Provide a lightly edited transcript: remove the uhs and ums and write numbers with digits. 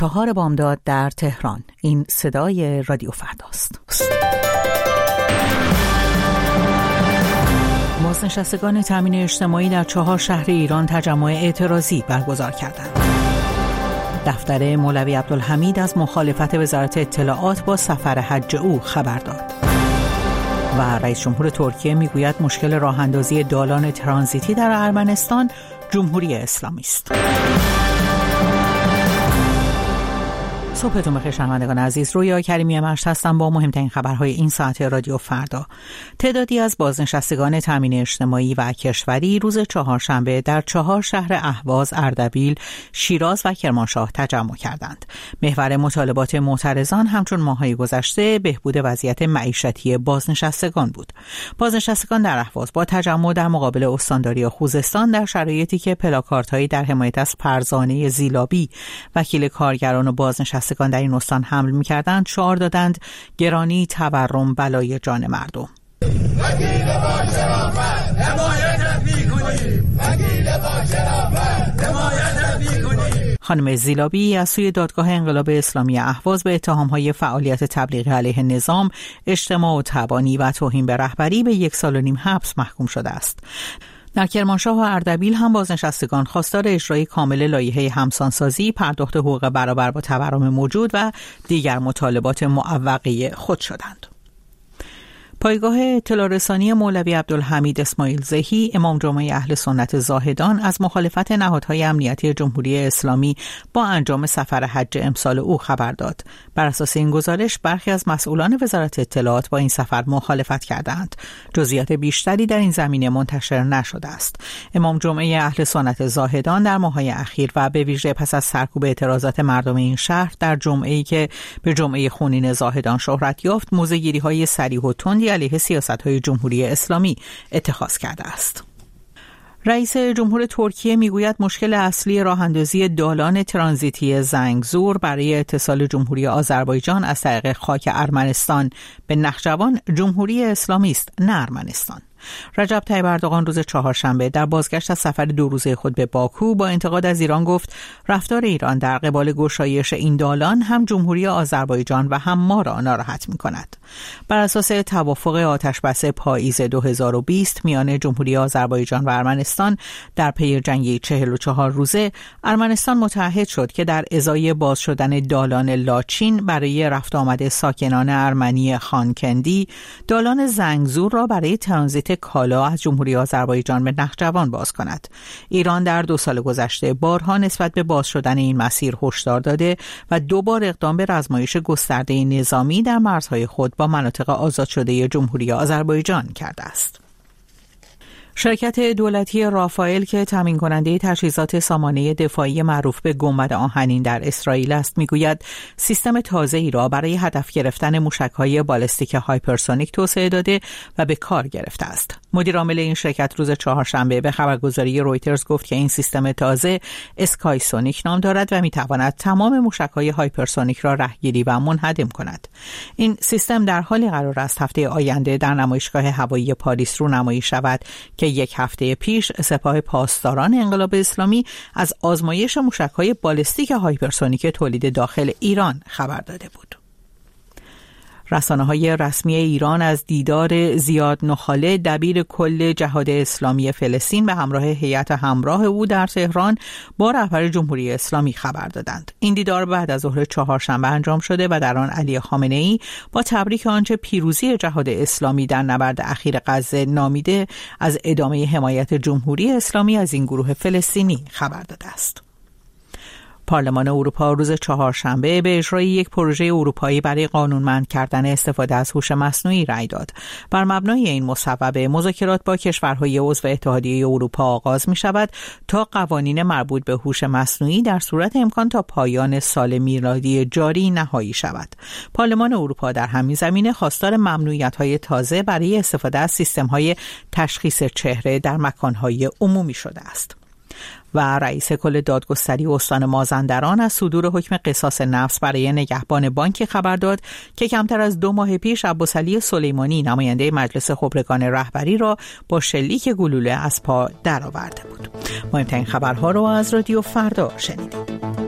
4 بامداد در تهران. این صدای رادیو فرداست. بازنشستگان تامین اجتماعی در 4 شهر ایران تجمع اعتراضی برگزار کردند. دفتر مولوی عبدالحمید از مخالفت وزارت اطلاعات با سفر حج او خبر داد. و رئیس جمهور ترکیه میگوید مشکل راه‌اندازی دالان ترانزیتی در ارمنستان جمهوری اسلامی است. صبحتون بخیر شنوندگان عزیز، رویا کریمی مشت هستم با مهمترین خبرهای این ساعت رادیو فردا. تعدادی از بازنشستگان تامین اجتماعی و کشوری روز چهارشنبه در 4 شهر اهواز، اردبیل، شیراز و کرمانشاه تجمع کردند. محور مطالبات معترضان همچون ماه‌های گذشته بهبود وضعیت معیشتی بازنشستگان بود. بازنشستگان در اهواز با تجمع در مقابل استانداری خوزستان در شرایطی که پلاکاردهایی در حمایت از فرزانه زیلابی وکیل کارگران و بازنشستگان در این استان حمل می‌کردند، شعار دادند گرانی، تورم، بلای جان مردم. وکیل با شرافت حمایت می‌کنیم، وکیل با شرافت حمایت می‌کنیم. خانم زیلابی از سوی دادگاه انقلاب اسلامی اهواز به اتهام‌های فعالیت تبلیغی علیه نظام، اجتماع و تبانی و توهین به رهبری به 1.5 سال حبس محکوم شده است. در کرمانشاه و اردبیل هم بازنشستگان خواستار اجرای کامل لایحه همسانسازی، پرداخت حقوق برابر با تورم موجود و دیگر مطالبات معوقه خود شدند. پایگاه اطلاع رسانی مولوی عبدالحمید اسماعیل زهی، امام جمعه اهل سنت زاهدان، از مخالفت نهادهای امنیتی جمهوری اسلامی با انجام سفر حج امسال او خبر داد. بر اساس این گزارش برخی از مسئولان وزارت اطلاعات با این سفر مخالفت کردند. جزئیات بیشتری در این زمینه منتشر نشده است. امام جمعه اهل سنت زاهدان در ماه‌های اخیر و به ویژه پس از سرکوب اعتراضات مردم این شهر در جمعه‌ای که به جمعه خونین زاهدان شهرت یافت، موضع‌گیری‌های صریح و تندی علیه سیاست‌های جمهوری اسلامی اتخاذ کرده است. رئیس جمهور ترکیه میگوید مشکل اصلی راه‌اندازی دالان ترانزیتی زنگزور برای اتصال جمهوری آذربایجان از طریق خاک ارمنستان به نخجوان جمهوری اسلامی است، نه ارمنستان. رجب طیب اردوغان روز چهارشنبه در بازگشت از سفر 2 روزه خود به باکو با انتقاد از ایران گفت رفتار ایران در قبال گشایش این دالان هم جمهوری آذربایجان و هم ما را ناراحت می‌کند. بر اساس توافق آتشبس پاییز 2020 میان جمهوری آذربایجان و ارمنستان در پی جنگ 44 روزه، ارمنستان متعهد شد که در ازای باز شدن دالان لاچین برای رفت آمد ساکنان ارمنی خانکندی، دالان زنگزور را برای ترانزیت کالا از جمهوری آذربایجان به نخجوان باز کند. ایران در 2 سال گذشته بارها نسبت به باز شدن این مسیر هشدار داده و 2 بار اقدام به رزمایش گسترده نظامی در مرزهای خود با مناطق آزاد شده جمهوری آذربایجان کرده است. شرکت دولتی رافائل که تامین کننده تجهیزات سامانه دفاعی معروف به گنبد آهنین در اسرائیل است، میگوید سیستم تازه‌ای را برای هدف گرفتن موشک‌های بالستیک هایپرسونیک توسعه داده و به کار گرفته است. مدیر عامل این شرکت روز چهارشنبه به خبرگزاری رویترز گفت که این سیستم تازه اسکایسونیک نام دارد و میتواند تمام موشک‌های هایپرسونیک را رهگیری و منهدم کند. این سیستم در حالی قرار است هفته آینده در نمایشگاه هوایی پاریس رونمایی شود که 1 هفته پیش سپاه پاسداران انقلاب اسلامی از آزمایش موشک‌های بالستیک هایپرسونیک تولید داخل ایران خبر داده بود. رسانه‌های رسمی ایران از دیدار زیاد نخاله، دبیر کل جهاد اسلامی فلسطین، به همراه هیئت همراه او در تهران با رهبر جمهوری اسلامی خبر دادند. این دیدار بعد از ظهر چهارشنبه انجام شده و در آن علی خامنه‌ای با تبریک آنچه پیروزی جهاد اسلامی در نبرد اخیر غزه نامیده از ادامه حمایت جمهوری اسلامی از این گروه فلسطینی خبر داده است. پارلمان اروپا روز چهارشنبه به اجرای یک پروژه اروپایی برای قانونمند کردن استفاده از هوش مصنوعی رأی داد. بر مبنای این مصوبه مذاکرات با کشورهای عضو اتحادیه اروپا آغاز می شود تا قوانین مربوط به هوش مصنوعی در صورت امکان تا پایان سال میلادی جاری نهایی شود. پارلمان اروپا در همین زمینه خواستار ممنوعیت‌های تازه برای استفاده از سیستم‌های تشخیص چهره در مکان‌های عمومی شده است. و رئیس کل دادگستری استان مازندران از صدور حکم قصاص نفس برای نگهبان بانکی خبر داد که کمتر از 2 ماه پیش عباسعلی سلیمانی نماینده مجلس خبرگان رهبری را با شلیک گلوله از پا درآورده بود. مهمترین خبرها را از رادیو فردا شنیدید.